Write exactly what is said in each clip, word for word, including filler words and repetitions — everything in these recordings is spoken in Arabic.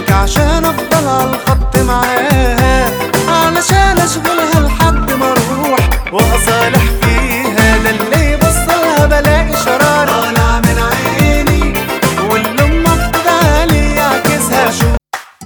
شبكة عشان افضل على الخط معاها، علشان اشغلها لحد ما اروح واصالح فيها. ده اللي يبصلها بلاقي شرار طالع من عيني، واللي امه بتدعي لي يعكسها. شوف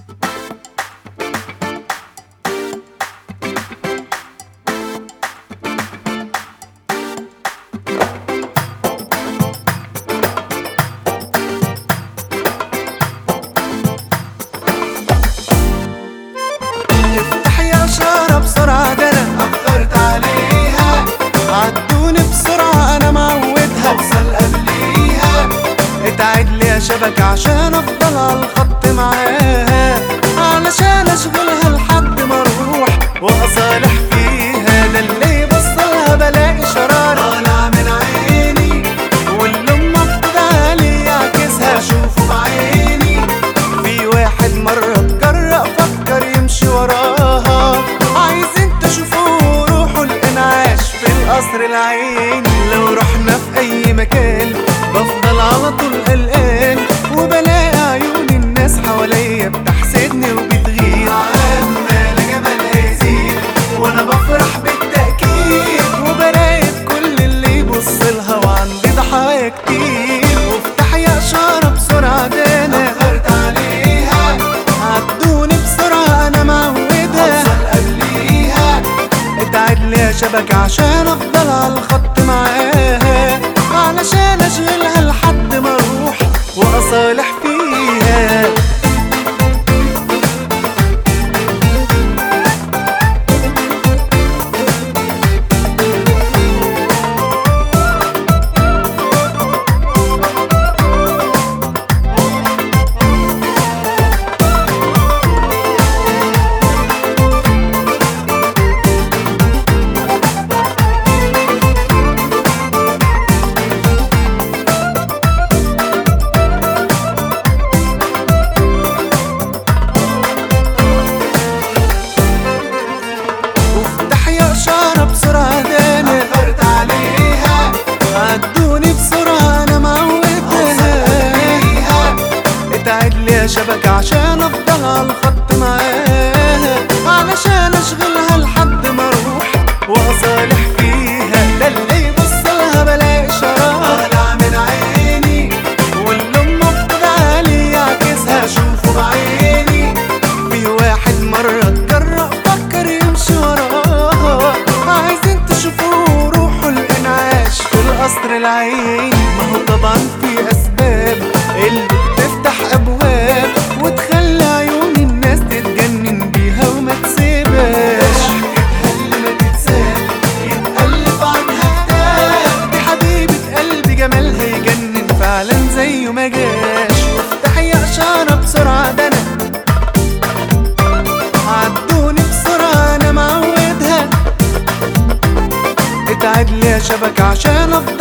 افتح يا اشارة بسرعة، ده انا اتأخرت عليها. عدوني بسرعة انا معودها اوصل قبليها. اتعد لي يا شبكة عشان افضل على الخط معاها، علشان اشغلها لحد ما اروح واصالح فيها. ده اللي يبصلها بلاقي شرار طالع من عيني، واللي امه بتدعي لي يعكسها. شوفوا بعيني في واحد مرة اتجرأ فكر يمشي وراها، عايزين تشوفوه روحوا الانعاش في القصر العيني. لو رحنا في اي مكان بفضل على طول قلقان، وبلاقي عيون الناس حواليا بتحسدني وبتغير. عمال جمالها يزيد وانا بفرح بالتأكيد، وبراقب كل اللي يبصلها وعندي ضحايا كتير. وافتح يا اشارة بسرعة، ده انا اتأخرت عليها. عدوني بسرعة انا معودها اوصل قبليها. اتعد لي يا شبكة عشان افضل على الخط معاها، علشان اشغلها لحد ما اروح واصالح فيها. وافتح يا اشارة بسرعة، ده انا اتأخرت عليها. عدوني بسرعة انا معودها اتعد لي يا شبكة عشان افضل على الخط معاها، علشان اشغلها لحد ما اروح واصالح فيها. ده اللي يبصلها بلاقي شرار طالع من عيني، واللي امه بتدعي لي يعكسها. شوفوا بعيني في واحد مرة اتجرأ فكر يمشي وراها، عايزين تشوفوه روحوا الانعاش في القصر العيني. ما هو طبعا في اسباب اللي بتفتح ابواب وتخلي عيون الناس تتجنن بيها وما تسيبهاش. حكايتها اللي ما تتساب يتألف عنها كتاب، دي حبيبة قلبي جمالها يجنن فعلا زيه ما جاش. وافتح يا اشارة بسرعة، ده انا عدوني بسرعة انا معودها. اتعد لي يا شبكة عشان افضل